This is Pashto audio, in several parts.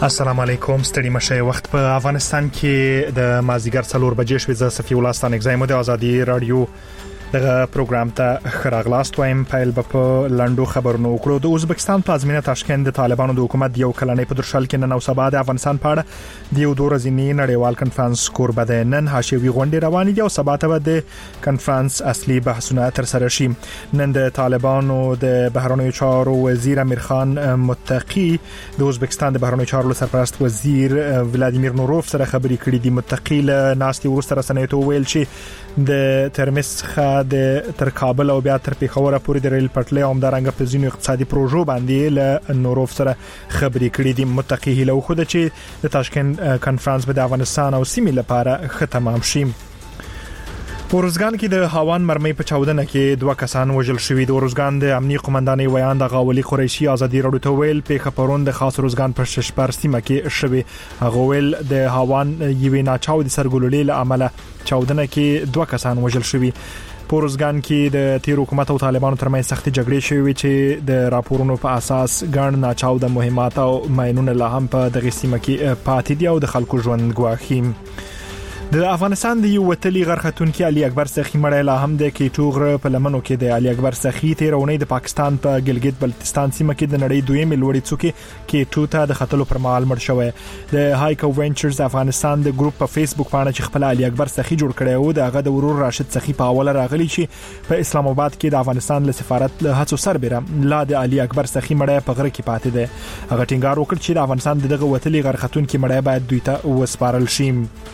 السلام علیکم ستړي مشه وخت په افغانستان کې د مازیګر 4 بجې شوې ز صفي ولستان اگزایم د ازادي رادیو دغه پروګرام ته خراغلاست وایم پایل په لندو خبرونو وکړو د ازبکستان پلازمینه تاشکند د طالبانو د حکومت یو کلنې په درشل کې نن او سبا د افغانستان په اړه د یو دورځنی نړیوال کنفرانس کوربه ده نن حاشیوي غونډه روانه دي او سبا ته د کنفرانس اصلي بحثونه تر سره شي نن د طالبانو د بهرنیو چارو وزیر امیر خان متقی د ازبکستان د بهرنیو چارو سرپرست وزیر ولادیمیر نوروف سره خبرې کړې دي متقی له ناستي ورسره رسنیو ویل چې د ترمس د تر کابل او بیا تر پیښور پورې د ریل پټلۍ او همدارنګه په ځینو اقتصادي پروژو باندې له نوروف سره خبرې کړې دي متقی له خو د چې د تاشکند کنفرانس په افغانستان او سیمې لپاره ختمام شي ورزګان کې د هاوان مرمۍ په چاودنه کې 2 کسان وژل شوي د ورزګان د امنیتي قومندانۍ ویان د غاولي قریشي ازادي راډیو ته ویل په خبرون د خاص ورزګان پر ششپر سیمه کې شوي هغه ویل د هاوان یوې ناچاو د سرګولولې له عمله چاودنه کې 2 کسان وژل شوي پورزګان کې د تیر حکومت او طالبانو ترمنځ سختي جګړې شوې چې د راپورونو په اساس ګڼ ناچاو د مهمات او ماينونه له هم په دغه سیمه کې پاتې دي او د خلکو ژوند ګواښي د افغانستان د یو وتلی غرختون کې علي اکبر سخی مړی لا هم د کیټوغ په لمنو کې د علي اکبر سخی تیرونې د پاکستان په ګلګت بلتستان سیمه کې د نړۍ دویمه لوړی څوکې کې ته د خطلو پر مهال مړ شوی د هایکو وینچرز افغانستان د ګروپ په فیسبوک باندې چې خپل علي اکبر سخی جوړ کړی او د هغه د ورور راشد سخی په اوله راغلی چې په اسلام آباد کې د افغانستان له سفارت له هڅو سربېره لا د علي اکبر سخی مړی په غره کې پاتې ده هغه ټینګار وکړ چې د افغانستان دغه وتلی غرختون کې مړی باید دوی ته وسپارل شي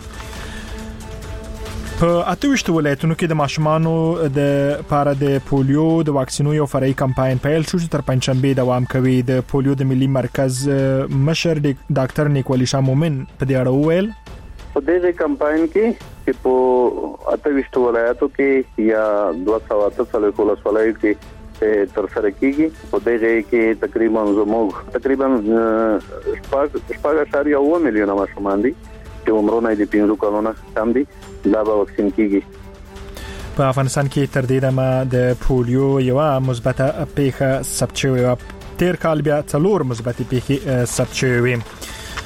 په 28 ولایتونو کې د ماشومانو د پاره د پولیو د واکسینو یو فرعي کمپاین پیل شو چې تر پنځشنبه دوام کوي د پولیو د ملي مرکز مشر ډاکټر نیکولي شاه مومن په دې اړه وویل په دې کمپاین کې په 28 ولایتو کې یا 238 ولایتو کې تر سره کیږي په دې کې تقریبا 8.1 میلیونه ماشومان دي چې عمرونه دي 15 کلونه کم دي دا به واکسین کیږي په افغانستان کې تر دې دمه د پولیو یو مثبته پیښه ثبت شوې تیر کال بیا 4 مثبته پیښې ثبت شوې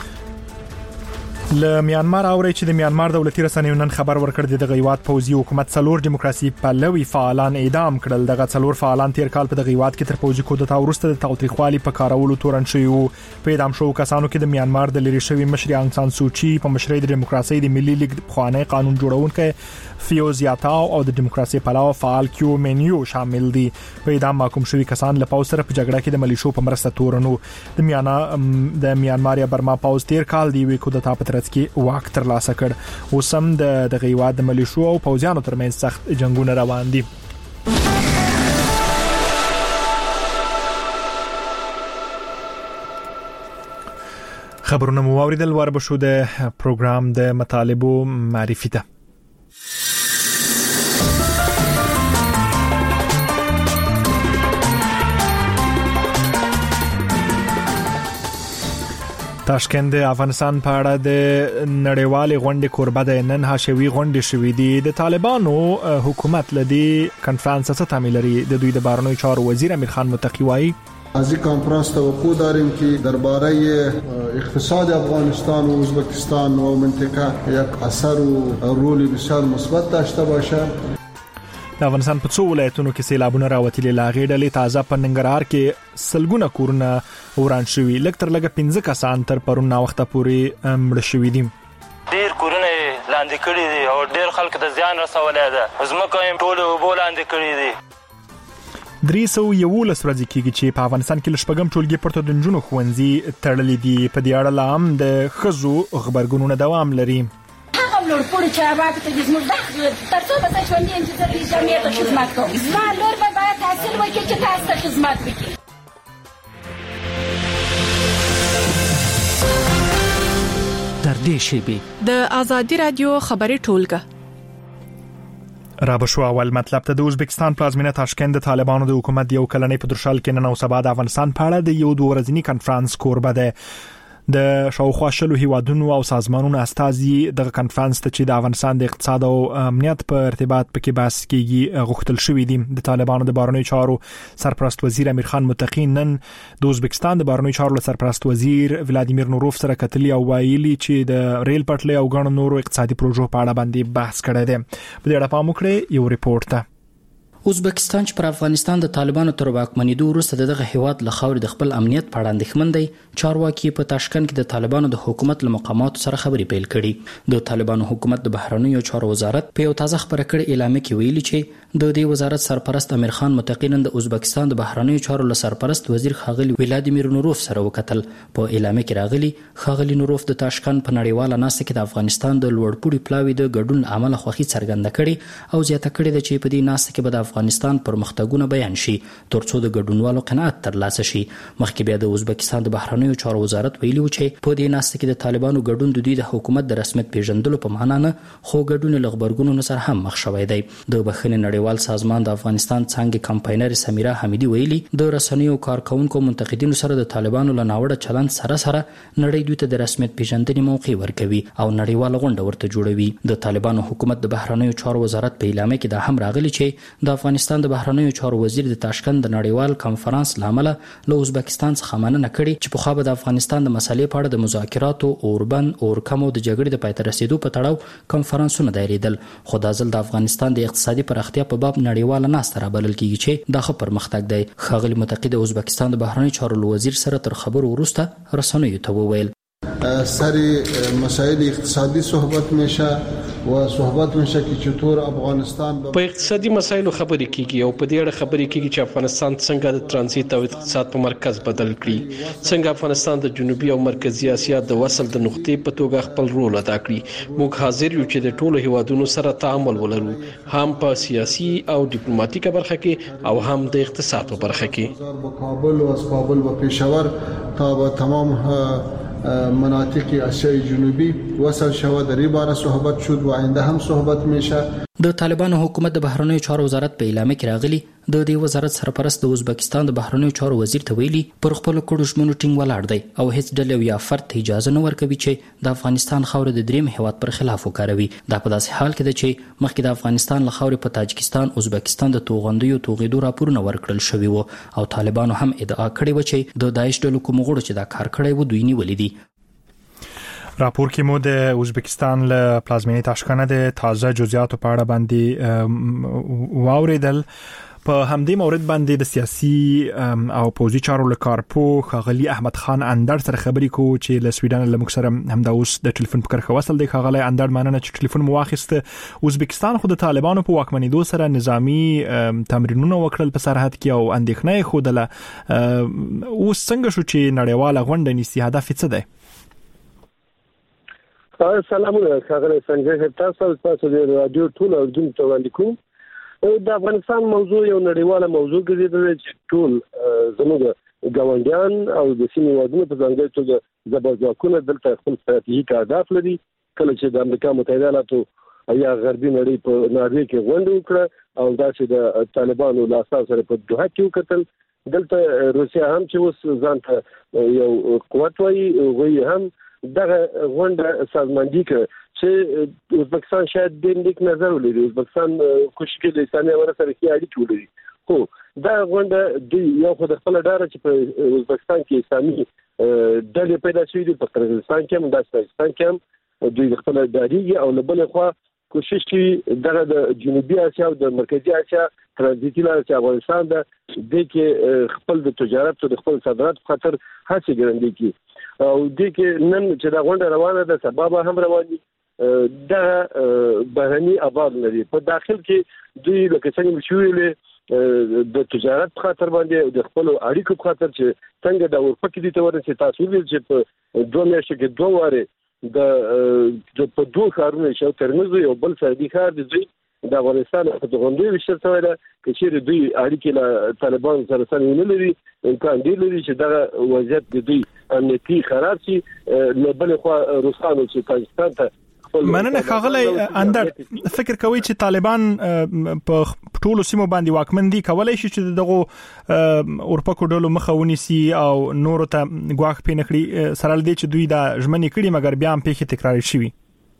له میانمار اوري چې د میانمار دولتي رسنیو نن خبر ورکړ د غیوات پوځي حکومت 4 دیموکراسي پلوي فعالان اعدام کړل دغه 4 فعالان تیر کال په غیوات کې تر پوځي کودتا وروسته د تاوتریخوالي په کارولو تورن شوی وو په اعدام شو کسانو کې د میانمار د لری شوی مشر انګ سان سوچي په مشرۍ د دیموکراسي د ملي لیگ خواني قانون جوړونکو فیوز یاتاو او د دیموکراسي پلاو فعال کیو منیو شامل دي په اعدام محکوم شوی کسان له پاوز سره په جګړه کې د ملیشو په مرسته تورنو د میانمار یا برما پاوز تیر کال دی وی کودتا په ترڅ کې واک تر لاسه کړ اوسم د غیوات د ملیشو او پوځیانو ترمنځ سخت جنگونه روان دي خبرونه مو اوریدل وربشو د پروګرام د مطالبو معرفي ته تاشکند افغانستان په اړه د نړیوالې غونډې کوربه ده نن حاشیوي غونډې شوې دي د طالبانو حکومت لدی کنفرانس څخه تعمیل لري د دوی د بهرنیو چارو وزیر امیر خان متقی وايي از این کنفرانس توقع داریم که درباره اقتصاد افغانستان و ازبکستان و منطقه یک اثر و رول بسیار مثبت داشته باشه د افغانستان په څو ولایتونو کې سیلابونه راوتلي لاغې ډلې تازه په ننګرهار کې سلګونه کورونه وران شوي لږ تر لږه 15 کسان تر پرون وخته پورې مړ شوي دي ډیر کورونه لاندې کړي دي او ډیر خلک ته زیان رسولای ده زموږ هم ټول وبولاندې کړي دي 311 ورځې کېږي چې په افغانستان کې لشپږم ټولګي پرته د نجونو ښوونځي تړلې دي په دې اړه لام د خزو خبرګونونه دوام لري لور پوری چې هغه ته د زموږ ترڅو به تاسو باندې چې د جمعیت خدمت کوي زما لور به باید تحصیل وکړي چې تاسو ته خدمت وکړي در دې شیبه د ازادي رادیو خبري ټولګه را بشو اول مطلب ته د ازبکستان پلازمینه تاشکند د طالبانو د حکومت یو کلنې په درشل کې نن او سبا د افغانستان په اړه د یو دورځنی کنفرانس کوربه ده د شاوخوا شلو هیوادونو او سازمانونو استازي د کانفرنس ته چې د افغانستان د اقتصاد او امنیت په ارتباط پکې بحث کیږي غوښتل شوې دي. د طالبانو د بهرنیو چارو سرپرست وزیر امیر خان متقی نن د ازبکستان د بهرنیو چارو سرپرست وزیر ولادیمیر نوروف سره کتلی او ویلي چې د ریل پټلۍ او غڼو نورو اقتصادي پروژو په اړه باندې بحث کړی دی. په دې اړه پام وکړئ یو ریپورت ته. ازبکستان چې پر افغانستان د طالبانو تر واکمنېدو وروسته دغه هیواد له خاورې د خپل امنیت په اړه اندېښمن دی، چارواکي په تاشکند کې د طالبانو د حکومت له مقاماتو سره خبرې پیل کړي. د طالبانو حکومت د بهرنیو چارو وزارت په یو تازه خبره کړې اعلامیه کې ویلي چې د دې وزارت سرپرست امیر خان متقی نن د ازبکستان د بهرنیو چارو له سرپرست وزیر ښاغلي ولادیمیر نوروف سره وکتل. په اعلامیه کې راغلي ښاغلي نوروف د تاشکند په نړیواله ناسته کې د افغانستان د لوړپوړي پلاوي د ګډون عمل خوښي څرګنده کړي او زیاته کړې ده چې په دې ناسته کې به د افغانستان پرمختګونه بیان شي ترڅو د ګډونوالو قناعت ترلاسه شي. مخکې بیا د ازبکستان د بهرنیو چارو وزارت ویلي و چې په دې ناسته کې د طالبانو ګډون د دوی د حکومت د رسمیت پیژندلو په معنا نه خو ګډون له غبرګونونو سره هم مخ شوی دی. د بخښنې نړیوال سازمان د افغانستان څنګه کمپاینر سمیرا حمیدی ویلي د رسنیو کارکونکو منتقدینو سره د طالبانو له ناوړه چلند سره نړۍ دوی ته د رسمیت پیژندنې موقع ورکوي او نړیواله غونډه ورته جوړوي. د طالبانو حکومت د بهرنیو چارو وزارت په اعلامیه کې دا هم راغلي چې د افغانستان د بهرنیو چارو وزیر د تاشکند د نړیوال کانفرنس لامل له ازبکستان څخه مننه کړې چې په خو به د افغانستان د مسلې په اړه د مذاکراتو اوربند اورکمو د جګړې د پای ته رسیدو په تړاو کانفرنسونه دایریدل. خو دا ځل د افغانستان د اقتصادي پراختیا په باب نړیواله ناسته رابلل کیږي چې دا ښه پرمختګ دی. ښاغلي متقی د ازبکستان د بهرنیو چارو وزیر سره تر خبرو وروسته رسنیو ته وویل سر مسائل اقتصادی صحبت میشه و صحبت میشه که چطور افغانستان په اقتصادي مسایلو خبرې کیږي او په دې اړه خبرې کیږي چې افغانستان څنګه د ترانزیت او اقتصاد په مرکز بدل کړي، څنګه افغانستان د جنوبي او مرکزی اسیا د وصل د نقطې په توګه خپل رول ادا کړي. موږ حاضر یو چې د ټولو هیوادونو سره تعامل ولرو، هم په سیاسي او ډیپلوماټیکه برخه کې او هم د اقتصاد په برخه کې. با کابل و از کابل و پېښور تا به تمام مناطق آسیای جنوبی وصل شود. در این باره صحبت شد و آینده هم صحبت میشه. د طالبانو حکومت د بهرنیو چارو وزارت په اعلامیه کې راغلي د دې وزارت سرپرست د ازبکستان د بهرنیو چارو وزیر ته ویلي پر خپل کډو ژمنو ټینګ ولاړ دی او هیڅ ډلې یا فرد ته اجازه نه ورکوي چې د افغانستان خاوره د دریم هیواد پر خلاف وکاروي. دا په داسې حال کې ده چې مخکې د افغانستان له خاورې په تاجکستان ازبکستان د توغندیو راپورونه ورکړل شوي وو او طالبانو هم ادعا کړې و چې د داعش ډلو کوم غړو چې دا کار کړی و دوی نیولې دي. راپور کې مو د ازبکستان له پلازمینې تاشکند د تازه جزئیاتو په اړه باندې واوریدل. په همدې مورد باندې د سیاسي او پوزي چارو لکارپو ښاغلي احمد خان اندړ سره خبرې کو چې له سویډن له موږ سره همدا اوس د ټلیفون په کرخه وصل دی. ښاغلي اندړ مننه چې ټلیفون مو واخیسته. ازبکستان خو د طالبانو په واکمنېدو سره نظامی تمرینونه وکړل په سرحد کې او اندېښنه یې خوده. اوس څنګه شو چې نړیواله غونډه نیسي؟ هدف څه دی؟ سلامونه ښاغلی سنجر، تاسو د رادیو ټول اردوونکو ته وړاندې کوم. د افغانستان موضوع یو نړیواله موضوع ګرځېدلې چې ټول زموږ ګاونډیان او د سیمې هیوادونو په ځانګړي توګه زبرځواکونه دلته خپل ستراتیژیک اهداف لري. کله چې د امریکا متحده ایالاتو یا غربي نړۍ په ناروې کې غونډه وکړه او دا چې د طالبانو له اساس سره په دوحه کې وکتل، دلته روسیا هم چې اوس ځان ته یو قوت وایي وایي هم دغه غونډه سازماندهي کړه چې ازبکستان شاید ډېر نیک نظر ولري. ازبکستان کوشش کوي د اسلامي امارت سره ښې اړیکې ولري. خو دا غونډه دوی یو خو د خپله ډاره چې په ازبکستان کې اسلامي ډلې پیدا شوي دي، په قرغیزستان کې هم داسې پاکستان کې هم دوی د خپله ډارېږي او له بلې خوا کوشش کوي دغه د جنوبي اسیا او د مرکزي اسیا ترانزیتي لاره چې افغانستان ده دې کې خپل د تجارت او د خپل صادرات په خاطر هڅې ګړندۍ کړي. او دې کې نن چې دا غونډه روانه ده سبا به هم روان دي. دا بهرني ابعاد لري. په داخل کې دوی لکه څنګه چې ویلې د تجارت په خاطر باندې د خپل اړیکو په خاطر چې څنګه د اورپکې دي ته ورسې تاسو ویل چې په 2 میاشتو کې 2 واره په 2 ښارونو شو ترمذ یو بل سعودي ښار دی د افغانستان په غونډې وشته شوی ده چې چیرې دوی اړیکې له طالبانو سره سم نه لري. امکان دی لري چې دغه وضعیت د دوی امنیتي خراب شي. له بلې خوا روسانو چې پاکستان ته مننه ښاغلی اندر فکر کوي چې طالبان په ټولو سیمو باندې واکمن دي کولای شي چې دغه اورپکو ډلو مخه ونیسي او نور ته غواخ پینې کړي سره لدی چې دوی دا ژمنې کړي مګر بیا هم پیښې تکرار شي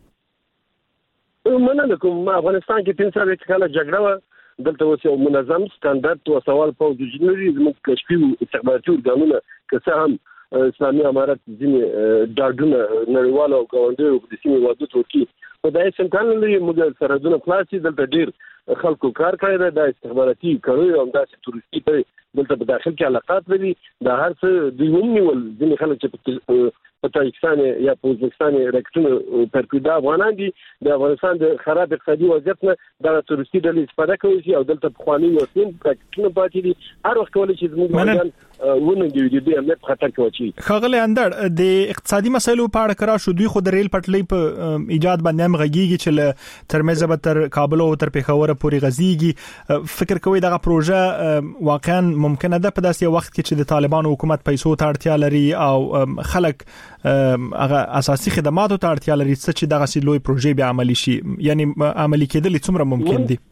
مننه کوم افغانستان کې 3 سال کاله جګړه و دلته اوس یو منظم ستاندرد او سوال په وجودنري زموږ کشفي استخباراتي ورګانونه که څه هم اسلامي امارت ځینې ډاډونه نړیوال او ګاونډیو د سیمې وادو تورکی په دای څنګه لري موږ سرحدونه خلاصي دلته ډیر خلکو کار کوي د استخباراتي کوي او داسې تورستی کوي دلته په داخل کې علاقات لري د هر څه د یومنیول ځینې خلک چې په تاجکستان یا په ازبکستان راکټونه پرکودا افغانان دي د افغانستان د خراب اقتصادي وضعیت نه د تورستی ډلې استفاده کوي او دلته په خواني وسیم راکټونه پاتې دي هر وخت کولای شي زموږ ځان ونه دی د امنیت خطر کوي خاغلی اندر د اقتصادي مسایلو په اړه کرا شو دوی خو د ریل پټلۍ په ایجاد باندې هم غږیږي چې ترمنځ به تر کابل او تر پیښور پورې غزيږي فکر کوي دغه پروژه واقعا ممکنه ده په داسې وخت کې چې د طالبان حکومت پیسو ته اړتیا لري او خلک هغه اساسي خدماتو ته اړتیا لري چې دغه سي لوی پروژه به عملی شي یعنی عملی کېدل څومره ممکن دي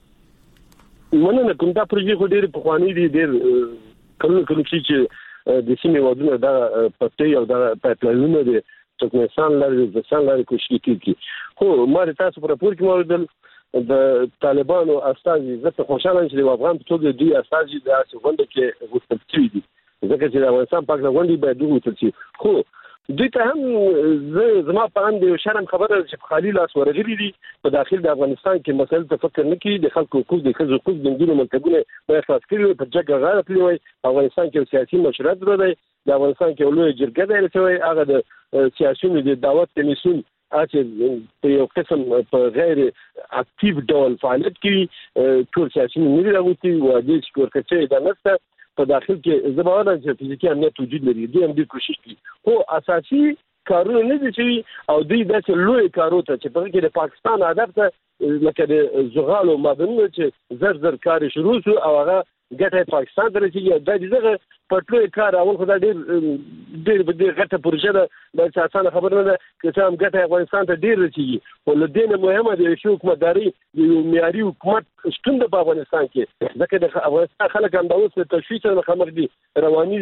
مننه کوم دا پروژه خو ډېر په خواني دي ډېر کله چې د سیمې وادونه دا پټي او دا پایپلاینونه دي ترکمنستان لري د ځان لري کوشش کوي خو ما تاسو پر پور کې موردل د طالبانو استازي زه خوشاله یم چې د افغان په توګه دوی استازي د غونډه کې غوښتل شوی دي ځکه چې د افغانستان په غونډه باید وګورل شي خو دوی ته هم زما په اند یو شرم خبره چې خالي لاس ورغلي دي په داخل د افغانستان کې مسایل ته فکر نه کوي د خلکو حقوق د خځو حقوق د نجونو مکتبونه په اساس کې په جګه غاړه کړی افغانستان کې سیاسي مشروعیت لري د افغانستان کې لوی جرګه ده چې هغه د سیاسيونو د دعوت کمیسیون چې په یو قسم په غیر اکټیو ډول فعالیت کوي ټول سیاسيون نه راغوتي او د شکرکچې د نسته په داخل کې زباوره چې فزیکي امنیت وجود لري دوی هم د کوشش کوي خو اساسي کارونه نه دي چې او دوی د لوی کارونه چې په کې د پاکستان هدف ته لکه د زغالو معدنونه چې زر کار شروع شو او هغه ګټه پاکستان ته رسیږي د دې پټلوي کار اول خدای ډېر غټه پروژه ده د اساسانه خبره ده چې هم ګټه افغانستان ته ډېر رسیږي ول دې نه مهمه ده چې حکومتداري د معیاري حکومت شتون د افغانستان کې ځکه د افغانستان خلک هم د اوس تشویش سره خبر دي رواني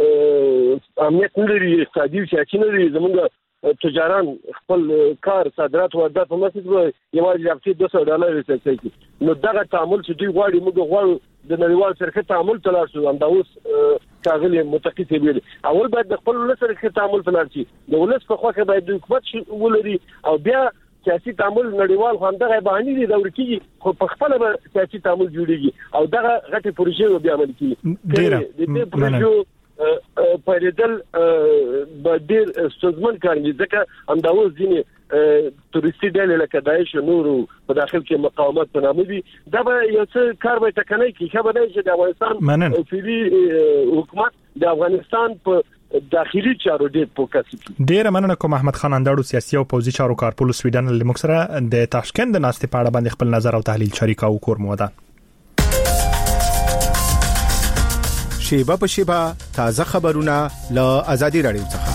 امنیت نه لري اقتصادي سیاسي نه لري زموږ تجاران خپل کار صادرات واردات په مسجد یوازې $200 رسېږي نو دغه تعامل چې دوی غواړي موږ غواړو د نړیوال سره تعامل تلار شو هم دا اوس کاغلی متقیس ویل اول باید د خپل ولس سره تعامل تلار شي د ولس په خوا کې باید د حکومت ولري او بیا سیاسي تعامل نړیوال خو همدغه باندې دی دا ورکیږي خو په خپل سیاسي تعامل جوړیږي او دغه غټي پروژې بیا عمل کیږي د دې پروژې پریدل به ډیر ستونزمن کار دي ځکه همداوس ځینې تورستی ډلې لکه داعش نور په داخل کې مقاومت په نامه دي دا به یو څه کار به ټکنۍ کې خبره ده چې د افغانستان فعلی حکومت د افغانستان په داخلي چارو ډېر فوکس کوي ډیر مننه کوم احمد خان انداړو سیاسي او پوزي چارو کارپول سویډن له موږ سره د تاشکند د ناستې په اړه باندې خپل نظر او تحلیل شریکاو کور موده شیبه په شیبه تازه خبرونه له ازادي رادیو څخه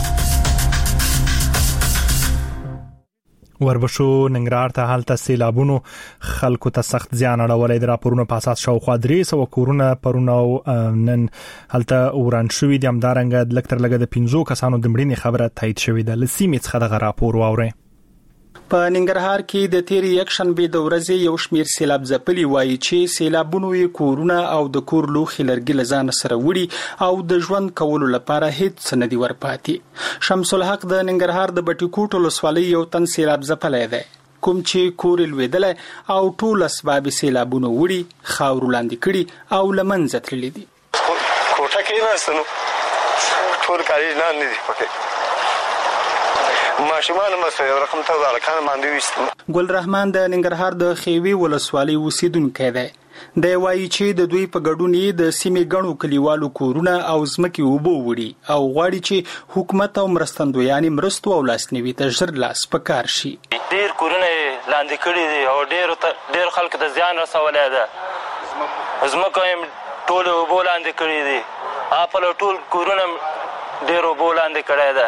وربشو ننګرهار ته حالت سیلابونو خلکو ته سخت زیان اړولې د راپورونو په اساس شاوخوا 300 کورونه پرونه نن حالت وران شوې دي همدارنګه لکتر لګه د 15 کسانو د مړینې خبره تایید شوې ده لسیمې څخه د راپور واوري په ننګرهار کې د تیر یک شنبه د ورځې یو شمیر سیلاب ځپلي وایي چې سیلابونو یې کورونه او د کور لوخي لرګي لزان سره وړي او د ژوند کولو لپاره هیڅ سندي ورپاتې شمس الحق د ننګرهار د بټیکوټ ولسوالۍ یو تن سیلاب ځپلې ده کوم چې کور لویدل او ټول اسباب سیلابونو وړي خاور لاندې کړي او لمن ځتلې دي کوټه کې راستنو ټول کاری نه دي پکې ماشومان مسوي رقم ته ځکه باندې وست ګل رحمان د ننګرهار د خیوي ولسوالۍ اوسیدونکو دی د وایي چې د دوی په ګډون د سیمې غنو کلیوالو کورونه او ځمکې وبو وړي او غواړي چې حکومت او مرستندویان مرستو او لاسنیوي ته ژر لاس پکار شي ډیر کورونه لاندې کړي دي او ډیر خلک د زیان رسولې ده ځمکه ټول وبو لاندې کړي دي خپل ټول کورونه ډیر وبو لاندې کړي ده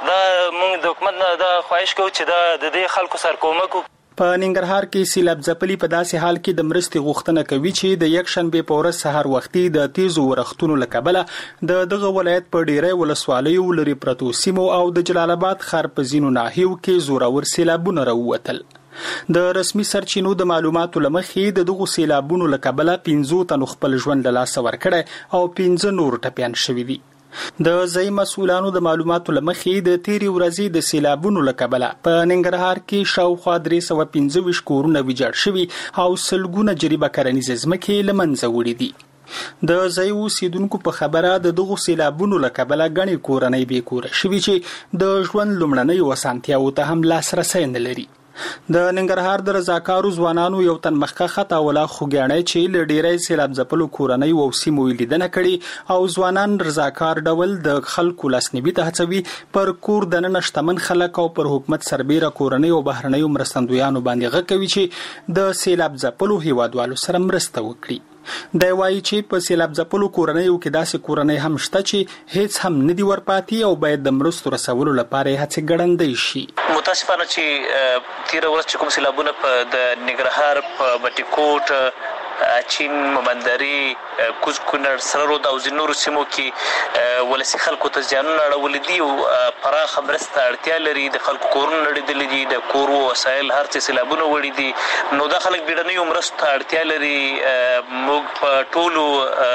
دا موږ د حکومت نه دا خواهش کوو چې دا د دې خلکو سره کومک وکړو. په ننګرهار کې سیلاب ځپلي په داسې حال کې د مرستې غوښتنه کوي چې د یکشنبه په ورځ سحر وختي د تیزو ورښتونو له کبله دغه ولایت په ډیری ولسوالیو لري پرتو سیمو او د جلال آباد ښار په ځینو ناحیو کې زورور سیلابونه راووتل. د رسمي سرچینو د معلوماتو لمخې دغه سیلابونو له کبله 15 تنو خپل ژوند له لاسه ورکړی او 15 نور ټپيان شوي دي. د ځای مسؤلانو د معلوماتو لمخې د تیری ورځې د سیلابونو له کبله په ننګرهار کې شاوخوا 315 کورونه ویجاړ شوي او سلګونه جریبه کرنیزه ځمکې له منځه وړي دي. د ځای اوسیدونکو په خبره دغه سیلابونو له کبله غني کورنۍ بې کوره شوي چې د ژوند لومړنۍ وسانتیاو ته هم لاسرسی نه لري. د ننګرهار د رضاکارو ځوانانو یو تن مخکخه تاوله خوګیاڼي چې ل ډیرای سیلاب ځپلو کورنۍ او سیمو لیدنه کړي او ځوانان رضاکار ډول د خلکو لاسنیوي ته هڅوي پر کور د نن شتمن خلک او پر حکومت سربېره کورنۍ او بهرنۍ مرستندویانو باندې غږ کوي چې د سیلاب ځپلو هیوادوالو سره مرسته وکړي. دا وایي چې په سیلاب ځپلو کورنۍ او کې داسې کورنۍ هم شته چې هیڅ هم ندي ورپاتې او باید د مرستو رسولو لپاره هڅې ګړندۍ شي. متاسفانه چې تیر ورځ چې کوم سیلابونه په د ننګرهار په بټي چین ممندري کوز کونړ سره رود او زینور سیمو کې ولسی خلکو ته ځانونه اړول دي او پراخ مرسته اړتیا لري. د خلکو کورونه نړیدل دي د کورو وسایل هر څه سیلابونه وړي دي نو د خلک بیړنۍ مرسته اړتیا لري. موږ په ټولو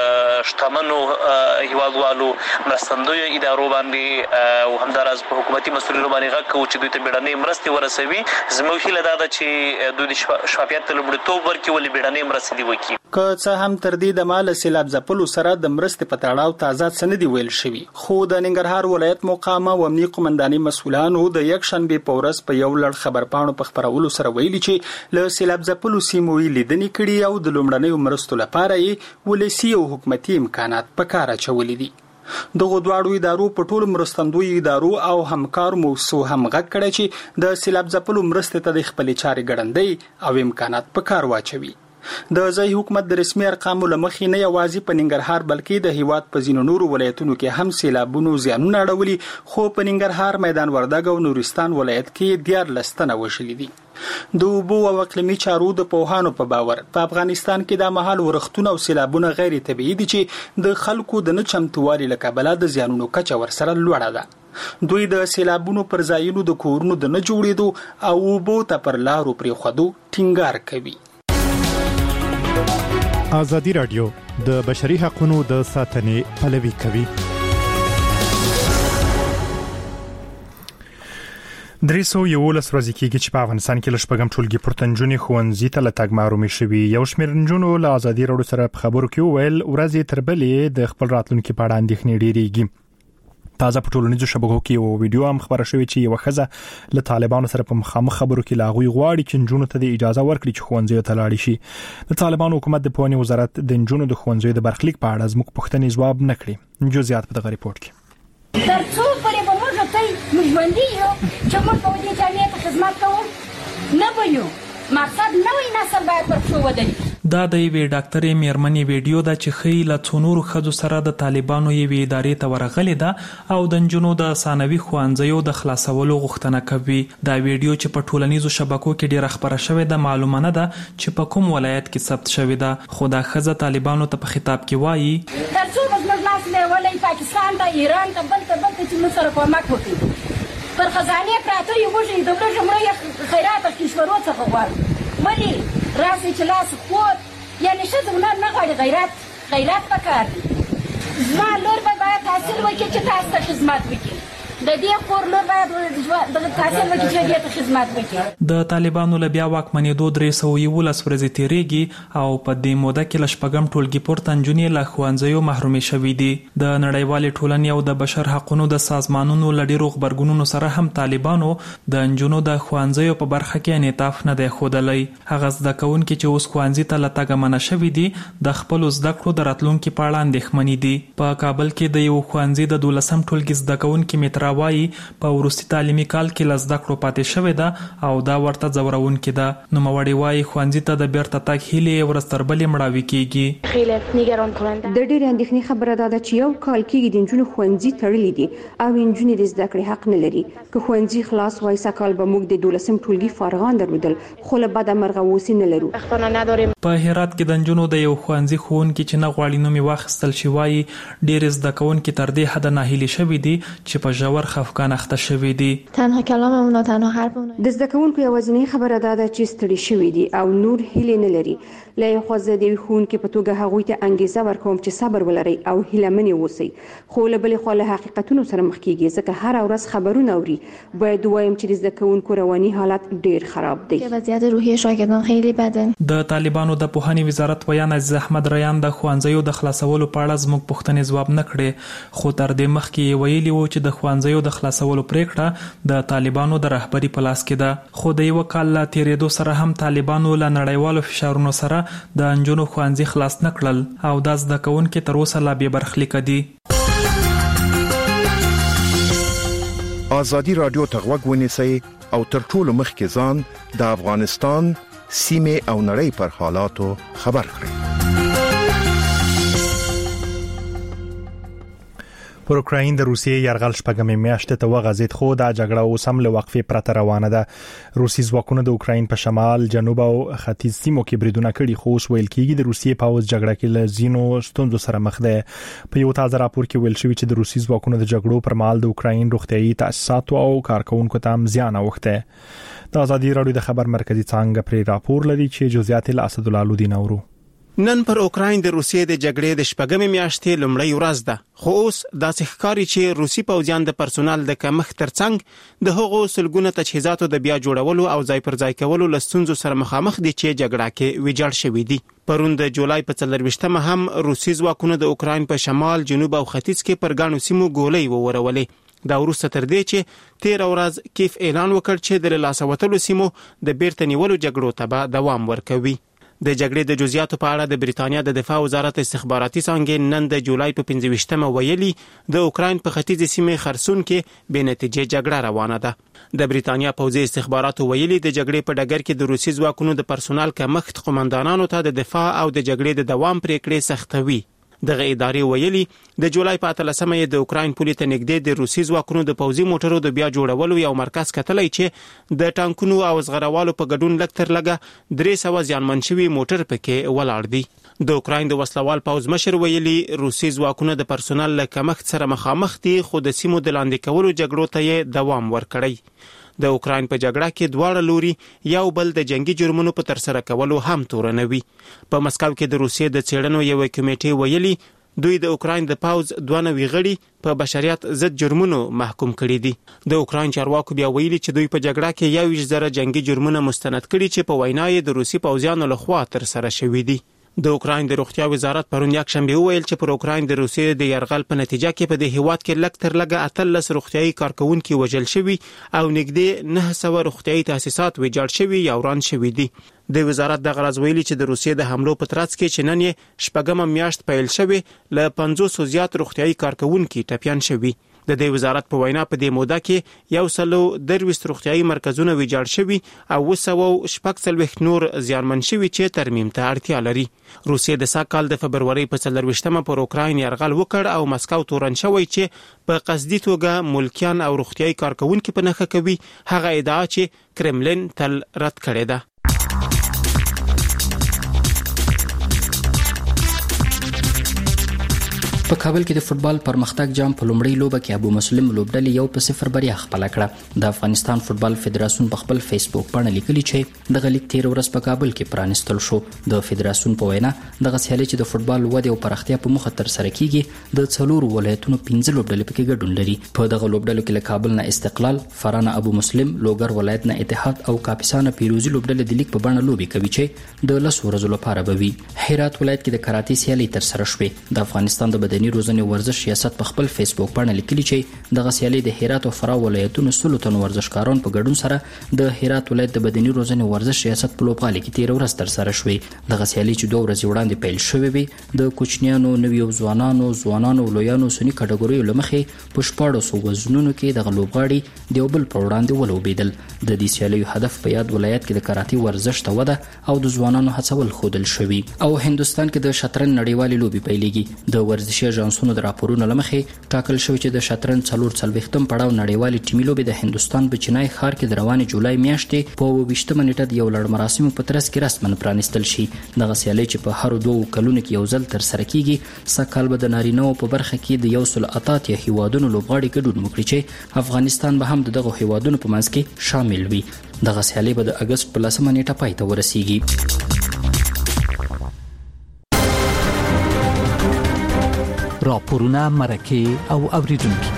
شتمنو هیوادوالو مرستندوی ادارو باندې او همداراز په حکومتي مسؤلینو باندې غږ کوو چې دوی ته بیړنۍ مرستې ورسوي. زموږ هیله دا ده چې دوی د شفافیت ته لومړیتوب ورکړي ولې بیړنۍ مرستې وکړي. که څه هم تر دې د مال سیلاب ځپلو سره د مرستې په تړاو تازه څه نه دی ویل شوي خو د ننګرهار ولایت مقامه او امنیتي قومنداني مسؤلانو د یکشنبه په ورځ په یو لړ خبرپاڼو په خبرولو سره ویلي چې له سیلاب ځپلو سیمو لیدنې کړي او د لومړنیو مرستو لپاره یې ولسی او حکومتي امکانات په کار اچولي دي. دغه دواړو ادارو په ټولو مرستندوی ادارو او همکار موسسو هم غږ کړی چې د سیلاب ځپلو مرستې ته د خپلې چارې ګړندۍ او امکانات په کار واچوي. د ځای حکومت د رسمي ارقامو لمخې نه یوازې په ننګرهار بلکې د هیواد په ځینو نورو ولایتونو کې هم سیلابونو زیانونه اړولي خو په ننګرهار میدان وردګ او نورستان ولایت کې 14 تنه وژلي دي. د اوبو او اقلیمي چارو د پوهانو په باور په افغانستان کې د مهال ورښتونه او سیلابونه غیر طبیعي دي چې د خلکو د نه چمتووالي له کبله د زیانونو کچه ورسره لوړه ده. دوی د سیلابونو پر ځایونو د کورونو د نه جوړېدو او اوبو ته پر لارو پرېښودو ټینګار کوي. ازادي رادیو د بشري حقوقو د ساتنې پلوي کوي. درېسو یو لس ورځې کېږي چې په افغانستان کې لږ ټولګي پورتنجونې ښوونځي ته له تګ محرومې شوي. یو شمېر نجونو له ازادي رادیو سره په خبرو کې وویل ورځې تر بلې د خپل راتلونکي په اړه اندېښنې ډېرېږي. تازه په ټولنیزو شبکو کې یو ویډیو هم خبره شوې چې یو ښځه له طالبانو سره په مخامخ خبرو کې لاغوي غواړي چې نجونو ته د اجازه ورکړي چې ښوونځي ته لاړ شي. د طالبانو حکومت د پوهنې وزارت د نجونو د ښوونځي د برخلیک په اړه زموږ پوښتنې ځواب نه کړي. جزئیات په دغه ریپورت کې. ترڅو پرې به موږ ته ژوندي یو چې موږ په دې جامعه ته خدمت کوو نه وایو مقصد نوې نسل باید پر شو ودرېږي. دا د یوې ډاکټرې میرمنې ویډیو ده چې ښیي له څو نورو ښځو سره د طالبانو یوې ادارې ته ورغلې ده او د نجونو د ثانوي ښوونځیو د خلاصولو غوښتنه کوي. دا ویډیو چې په ټولنیزو شبکو کې ډیره خپره شوې ده معلومه نه ده چې په کوم ولایت کې ثبت شوې ده خو دا ښځه طالبانو ته په خطاب کې وایي ترڅو موږ لاس له ولې پاکستان ته ایران ته بل چې موږ سره کومک وکړي پر خزانه پراته یو موږ د دولت جمهوریت خیرات کشورو څخه غواړو ولی راسي چې لاس خود یعنی شته نه غواړي غیرت پکار دي. زما لور باید تحصیل وکړي چې تاسو ته خدمت وکړي. د دې کور لور باید د تحصیل وکړي چې دې ته خدمت وکړي. د طالبانو له بیا واکمنېدو 311 ورځې تیریږي او په دې موده کې ل شپږم ټولګي پورته نجونې له ښوونځیو محرومې شوې دي. د نړیوالې ټولنې او د بشر حقوقو د سازمانونو له ډېرو غبرګونونو سره هم طالبانو د نجونو د ښوونځیو په برخه کې انعطاف نه دی ښودلی. هغه زده کوونکي چې اوس ښوونځي ته له تګه منع شوي دي د خپلو زده کړو د راتلونکي په اړه اندېښمنې دي. په کابل کې د یو ښوونځي د 12م ټولګي زده کوونکي مترا اداره وايي په ورستي تعلیمي کال کې لزده کړو پاتې شوې ده او دا ورته ځورونکې ده. نوموړې وايي ښوونځي ته د بیرته تګ هیلې ورځ تر بلې مړاوي کیږي. خیلی نگران کننده. د ډېرې اندېښنې خبره ده چې یو کال کېږي د نجونو ښوونځي تړلي دي او نجونې د زده کړې حق نه لري. که ښوونځي خلاص وای سکهال به موږ د 12 ټولګي فارغان درلودل، خو له بده مرغه اوس نه لرو. په هرات کې د نجونو د یو ښوونځي ښوونکي چې نه غواړي نوم یې واخیستل شي وايي ډېر زده کوونکي تر دې حده ناهیلي شوي دي چې په ژور خفګان اخته شوي دي. تنها کلاممون تنها حرفمون د زده کوونکو یوازینۍ خبره ده چې ستړي شوي دي او نور هیلې نه لري. له یو خوا زه د ښوونکي په توګه هغوی ته انګیزه ورکوم چې صبر ولري او هیلهمنې اوسئ، خو له بلې خوا له حقیقتونو سره مخ کیږي ځکه هر ورځ خبرونه اوري. باید ووایم چې د زده کوونکو رواني حالت ډیر خراب دی. وضعیت روحي شاګردان خیلی بده. د طالبانو د پوهنې وزارت ویان عزیز احمد ریان د ښوونځیو د خلاصولو په اړه زموږ پوښتنې ځواب نه کړې، خو تر دې مخکې ویلي وو چې د ښوونځیو د خلاصولو پریکړه د طالبانو د رهبري په لاس کې ده. خو د یو کال لا تیرېدو سره هم طالبانو له نړیوالو فشارونو سره د انجونو ښوونځي خلاص نه کړل او دا زده کوونکي تر اوسه لا بې برخلیکه دي. ازادي رادیو ته غوږ ونیسئ او تر ټولو مخکې ځان د افغانستان سیمې او نړۍ پر حالاتو خبر کړئ. پر اوکراین د روسیې یرغل شپږمې میاشتې ته وغځید، خو دا جګړه اوس هم له وقفې پرته روانه ده. روسي ځواکونو د اوکراین په شمال، جنوب او ختیځ سیمو کې بریدونه کړي، خو اوس ویل کېږي د روسیې پوځ جګړه کې له ځینو ستونزو سره مخ دی. په یو تازه راپور کې ویل شوی چې د روسي ځواکونو د جګړو پر مهال د اوکراین روغتيایي تاسیساتو او کارکونکو ته هم زیان اوښته. د ازادي رادیو د خبر مرکزی څنګه پر راپور لري چې جزئیات له اسد الله لودین اورو. نن پر اوکراین د روسیې د جګړې د شپږمې میاشتې لومړۍ ورځ ده، خو اوس داسې ښکاري چې روسي پوځیان د پرسونل د کمښت ترڅنګ د هغو سلګونه تجهیزاتو د بیا جوړولو او ځای پر ځای کولو له ستونزو سره مخامخ دي چې جګړه کې ویجاړ شوي دي. پرون د جولای په 24مه هم روسي ځواکونو د اوکراین په شمال، جنوب او ختیځ کې پر ګڼو سیمو ګولۍ وورولې. دا وروسته تر دې چې 13 ورځ کیف اعلان وکړ چې د لاسه وتلو سیمو د بیرته نیولو جګړو ته به دوام ورکوي. د جګړې د جزئیاتو په اړه د بریتانیا د دفاع وزارت استخباراتي څانګې نن د جولای په 25مه ویلي د اوکراین په ختیځ سیمه خرسون کې بې نتیجې جګړه روانه ده. د بریتانیا پوځي استخباراتو ویلي د جګړې په ډګر کې د روسي ځواکونو د پرسونل کمښت قومندانانو ته د دفاع او د جګړې د دوام پریکړې سختوي. دغه ادارې ویلي د جولای په 18مه د اوکراین پولې ته نږدې د روسي ځواکونو د پوځي موټرو د بیا جوړولو یو مرکز کتلی چې د ټانکونو او زغروالو په ګډون لږ تر لږه 300 زیانمن شوي موټر پکې ولاړ دي. د اوکراین د وسلوال پوځ مشر ویلي روسي ځواکونه د پرسونل له کمښت سره مخامخ دي، خو د سیمو د لاندې کولو جګړو ته یې دوام ورکړی. د اوکراین په جګړه کې دواړه لوري یو بل د جنگي جرمونو په ترسره کولو هم تورنوي. په مسکو کې د روسیې د څېړنو یو کمیټې ویلي دوی د اوکراین د پوځ 92 غړي په بشریت ضد جرمونو محکوم کړي دي. د اوکراین چارواکو بیا ویلي چې دوی په جګړه کې 21,000 جنگي جرمونه مستند کړي چې په وینا یې د روسي پوځیانو لخوا ترسره شوي دي. د اوکراین د روغتیا وزارت پرون یکشنبه وویل چې پر اوکراین د روسیې د یرغل په نتیجه کې په دې هیواد کې لږ تر لږه 13 روغتیایي کارکونکي وژل شوي او نږدې 900 روغتیایي تاسیسات ویجاړ شوي یا وران شوي دي. د وزارت د غرض ویلي چې د روسیې د حملو په ترڅ کې چې نن یې شپږمه میاشت پیل شوی له 500 زیات روغتیایي کارکونکي ټپیان شوي. د دې وزارت په وینا په دې موده کې 120 روغتیایي مرکزونه ویجاړ شوي او 240 نور زیانمن شوي چې ترمیم ته اړتیا لري. روسیې د ساکال د فبروري په 24مه پر اوکراین یرغل وکړ او مسکو تورن شوی چې په قصدي توګه ملکیان او روغتیایي کارکونکي په نښه کوي، هغه ادعا چې کرملین تل رد کړې ده. په کابل کې د فوتبال پرمختګ جام په لومړۍ لوبه کې ابو مسلم لوبډلې 1-0 بریا خپل کړه. د افغانستان فوتبال فدراسیون په خپل فیسبوک باندې لیکلي چې د غلیګ 13 ورځ په کابل کې پرانستل شو. د فدراسیون په وینا د غسیالي چې د فوتبال ودې او پراختیا په مخه تر سره کیږي د 4 ولایتونو 15 لوبډلې پکې ګډون لري. په دغه لوبډلو کې له کابل نه استقلال، فرانه ابو مسلم، لوګر ولایت نه اتحاد او کاپیسا پیروزي لوبډلې د لیګ په بڼه لوبي کوي چې د 10 ورځو لپاره به وي. هرات ولایت کې د کراټي سیالي تر سره شوې. د افغانستان د مدني روزنې ورزش ریاست په خپل فیسبوک باندې لیکلي چې دغه سیالي د هرات او فراه ولایتونو 100 تن ورزشکاران په ګډون سره د هرات ولایت د مدني روزنې ورزش ریاست په لوبغالي کې تیر ورځ تر سره شوې. دغه سیالي چې 2 ورځې وړاندې پیل شوې وي د کوچنیانو، نویو ځوانانو او لویانو سنی کټګوریو لمخې په 1400 وزنونو کې د لوبغاړي د بل پر وړاندې ولوبېدل. د دې سیالي هدف په یاد ولایت کې د کراټي ورزش ته وده او د ځوانانو هڅول خودل شوی. او هندستان کې د شطرنج نړیوالې لوبې پیلېږي. د ورزشي اژانسونو د راپورونو لمخې ټاکل شوی چې د شطرنج 44م پړاو نړیوالې ټیمي لوبې د هندستان په چنای ښار کې د روانې جولای میاشتې په 20 نیټه د یو لړ مراسمو په ترڅ کې رسماً پرانیستل شي. دغه سیالي چې په هر 2 کلونو کې یو ځل تر سره کیږي سکهال به د نارینه‌و په برخه کې د 188 هیوادونو لوبغاړي ګډون وکړي چې افغانستان به هم دغه هیوادونو په منځ کې شامل وي. دغه سیالي به د اگست په 10 نیټه پای ته ورسیږي. راپورونه مرکه او اوریدونکو.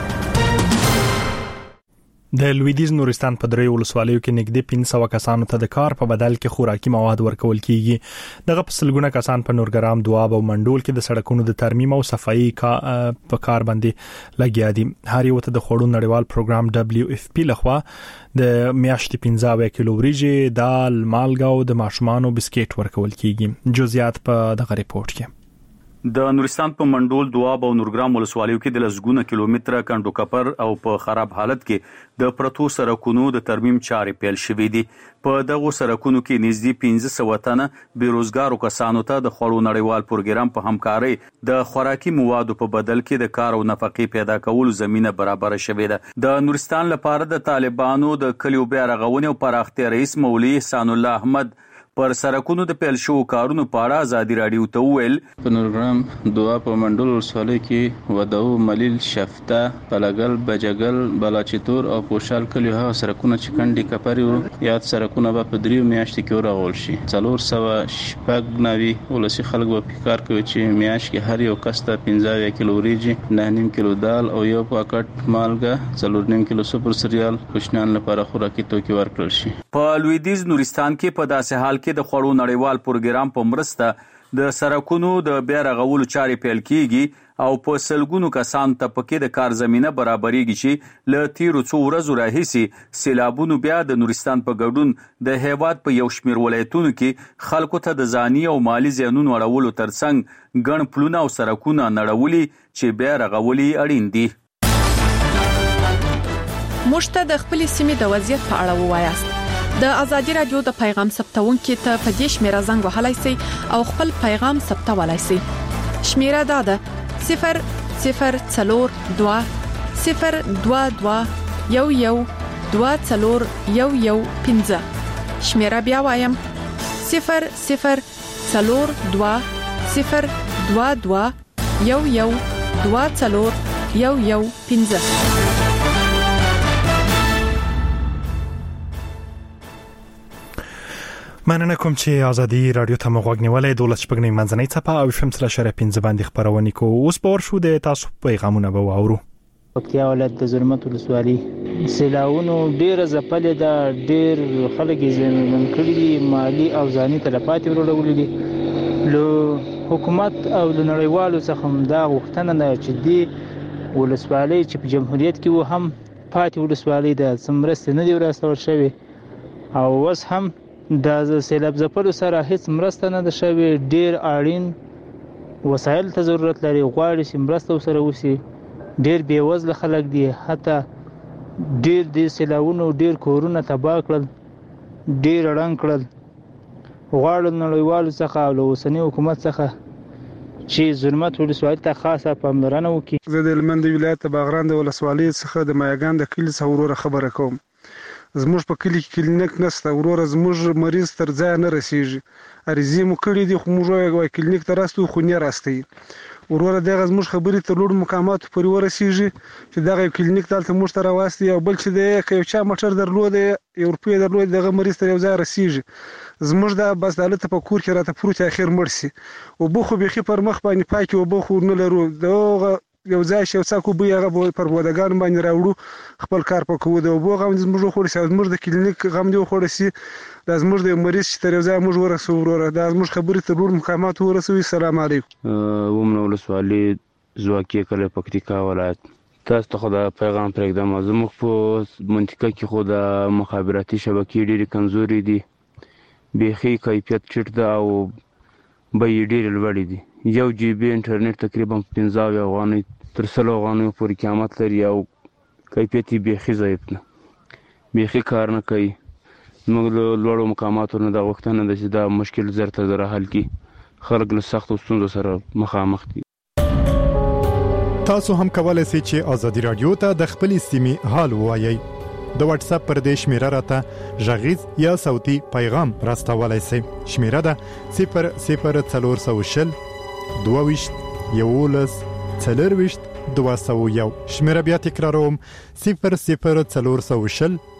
د لویدیز نورستان په درې ولسوالیو کې نږدې 500 کسانو ته د کار په بدل کې خوراکي مواد ورکول کیږي. دغه په سلګونه کسان په نورګرام، دواب او منډول کې د سړکونو د ترمیم او صفایي په کار باندې لګیا دي. هر یو ته د خوړو نړیوال پروګرام WFP لخوا د میاشتې 15 کیلو وریجې، دال، مالګه او د ماشومانو بسکټ ورکول کیږي. جزئیات په دغه ریپورت کې. د نورستان په منډول، دواب او نورګرام ولسوالیو کې د لسګونه کیلومتره کندو کپر او په خراب حالت کې د پرتو سړکونو د ترمیم چارې پیل شوې دي. په دغه سړکونو کې نږدې 1500 تنه بیروزګارو کسانو ته د خوړو نړیوال پروګرام په همکارۍ د خوراکي موادو په بدل کې د کار او نفقې پیدا کولو زمينه برابر شوې ده. د نورستان لپاره د طالبانو د کلیو بیا رغونې او پراختیا رئیس مولوي احسان الله احمد پر سرکونو د پیل شو کارونو په اړه ازادي رادیو ته ویل. په نورګرام، دواب او منډول ولسوالۍ کې ودو، ملیل، شفته، پلګل، بجګل، بلاچتور او پوشال کلیو هغه سرکونه چې کندي کپری وو یاد سرکونه به په 3 میاشتې کې ورغول شي. 490 ولسی خلک به کار کوي چې میاشت کې هر یو کس ته 15 کیلو وریجې، 9.5 کیلو دال او یو پاکټ مالګه، 4.5 کیلو سپر سریال کوچنیان لپاره خوراکي توکي ورکړل شي. په لویدیز نورستان کې په داسې حال کې د خوړو نړیوال پروګرام په مرسته د سرکونو د بیا رغولو چارې پیل کیږي او په سلګونو کسان ته پکې د کار زمينه برابرېږي چې له تیرو څو ورځو راهیسي سیلابونو بیا د نورستان په ګډون د هیواد په یو شمېر ولایتونو کې خلکو ته د ځاني او مالی زیانونو اړولو ترڅنګ ګڼ پلونه او سرکونه نړولي چې بیا رغولي اړین دي. مشته د خپل سیمې د وضعیت په اړه ووایاست. د ازادي رادیو د پیغام ثبتونکو ته په دې شمیره زنګ وهلای شئ او خپل پیغام ثبتولای شئ. شمیره دا ده 004 2 022 11 2 شمیره بیا وایم 004 2 022 11 مننه کوم چې ازادي رادیو ته مغوږ نیولې. دولت شپږنۍ منځنۍ څپه او FM 3.15 باندې خبرونه کوو. اوس به ورشو د تاسو پیغامونه به واورو. پکتیا ولایت د زرمت ولسوالۍ سیلاونو ډیر ځپلې ده، ډیر خلک یې زیانمن کړي دي، مالی او ځاني تلفات ورولې دي. له حکومت او له نړیوالو څخه هم دا غوښتنه ده چې دی ولسوالۍ چې په جمهوریت کې و هم پاتې ولسوالۍ د سمرست نه دی ورسول شوی او اوس هم د سیلاب ځپلو سره هیڅ مرسته نه ده شوې. ډیر اړین وسایل ته ضرورت لري، غواړي چې مرسته وسره وشي. ډیر بیوزله خلک دي، حتی ډیر د سیلاونو ډیر کورونه تباه کړل، ډیر ړنګ کړل. غواړو نړیوالو څخه او له اوسني حکومت څخه چې زرمت ولسوالۍ ته خاصه پاملرنه وکړي. زه د هلمند ولایت باغران د ولسوالۍ څخه د مایاګان د کلي څخه وروره خبره کوم. زموږ په کلی کې کلینیک نشته، وروره زموږ مریض تر ځای نه رسیږي. عریضې مو کړي دي خو موږ وایو کلینیک ته راستو خو نه راستي. وروره دغه زموږ خبرې ته لوړ مقامات پورې ورسیږي چې دغه کلینیک دلته موږ ته راوستي او بل چې د یو چا موټر درلود یو روپۍ درلود دغه مریض ته یو ځای رسیږي. زموږ دا بس دالته په کور کې راته پروت اخر مرسي او بو خو بيخي پر مخ باندې پاکي او بو خو نه لرو. دغه یو ځای شو څاکو به هغه پر ودګان باندې راوړو خپل کار پکو د وبو غم زموږ خو زموږ د کلینیک غم دی خو رسي د زموږ د مریض چې تر یو ځای موږ ورسو وروره د زموږ خبرې ته ډور مقامات ورسوي. سلام علیکم. ومنه ولسوالۍ زواکي کله پکتیکا ولایت. تاسو ته خو د پیغام پرېږدم، زموږ په منطقه کې خو د مخابراتي شبکې ډېرې کمزوري دي، بیخي کیفیت ټیټ ده او بیې ډېرې لوړې دي. 1 GB انټرنیټ تقریبا 15 افغانۍ تر 100 افغانیو پورې قیمت لري او کیفیت یې بیخي ضعیف ده، بیخي کار نه کوي. موږ له لوړو مقاماتو نه دا غوښتنه ده چې دا مشکل زر تر زره حل کړي. خلک له سختو ستونزو سره مخامخ دي. تاسو هم کولای شئ چې ازادي رادیو ته د خپل سیمې حال ووایي. د واتس اپ پر دې شمیره راته غږیز یا صوتي پیغام راستولای شئ. شمیره ده 00420 22 11 4201. شمیره بیا تکراروم 00420